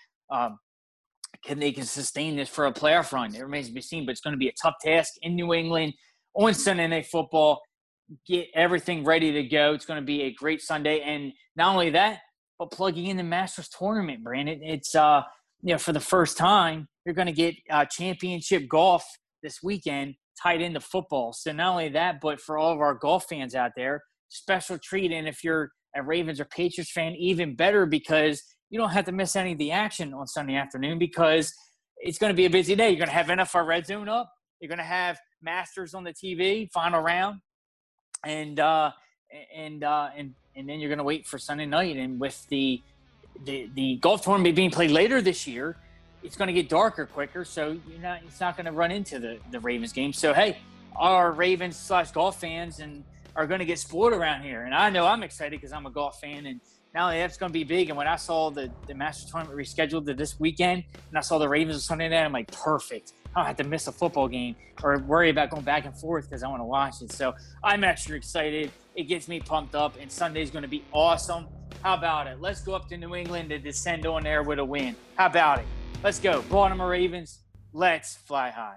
Can they sustain this for a playoff run? It remains to be seen, but it's going to be a tough task in New England on Sunday Night Football. Get everything ready to go. It's going to be a great Sunday, and not only that, but plugging in the Masters tournament, Brandon. It's for the first time, you're going to get championship golf this weekend tied into football. So not only that, but for all of our golf fans out there, special treat. And if you're a Ravens or Patriots fan, even better, because you don't have to miss any of the action on Sunday afternoon, because it's going to be a busy day. You're going to have NFL Red Zone up. You're going to have Masters on the TV, final round, and then you're going to wait for Sunday night. And with the golf tournament being played later this year, it's going to get darker quicker, so it's not going to run into the Ravens game. So, hey, our Ravens/golf fans are going to get spoiled around here. And I know I'm excited because I'm a golf fan, and not only that's going to be big. And when I saw the Masters tournament rescheduled to this weekend, and I saw the Ravens on Sunday night, I'm like, perfect. I don't have to miss a football game or worry about going back and forth because I want to watch it. So I'm extra excited. It gets me pumped up, and Sunday's going to be awesome. How about it? Let's go up to New England to descend on there with a win. How about it? Let's go. Baltimore Ravens, let's fly high.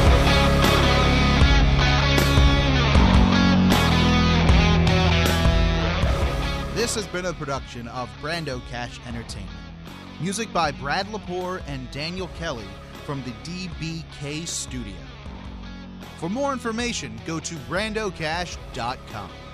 This has been a production of Brando Cash Entertainment. Music by Brad Lepore and Daniel Kelly from the DBK Studio. For more information, go to brandocash.com.